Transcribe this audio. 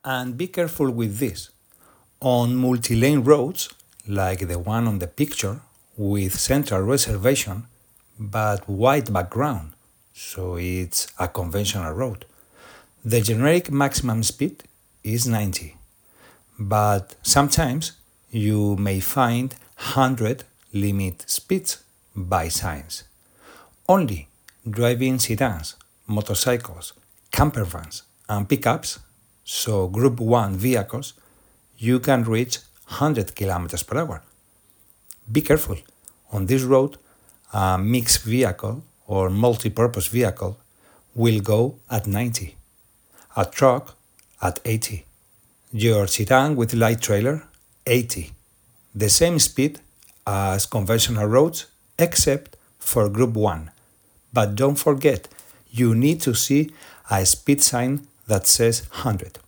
And be careful with this. On multi-lane roads, like the one on the picture, with central reservation, but white background, so it's a conventional road, the generic maximum speed is 90. But sometimes you may find 100 limit speeds by signs. Only driving sedans, motorcycles, camper vans, and pickups, so Group 1 vehicles, you can reach 100 km per hour. Be careful. On this road, a mixed vehicle or multi-purpose vehicle will go at 90, a truck at 80, your sedan with light trailer 80, the same speed as conventional roads except for Group 1. But don't forget, you need to see a speed sign that says 100.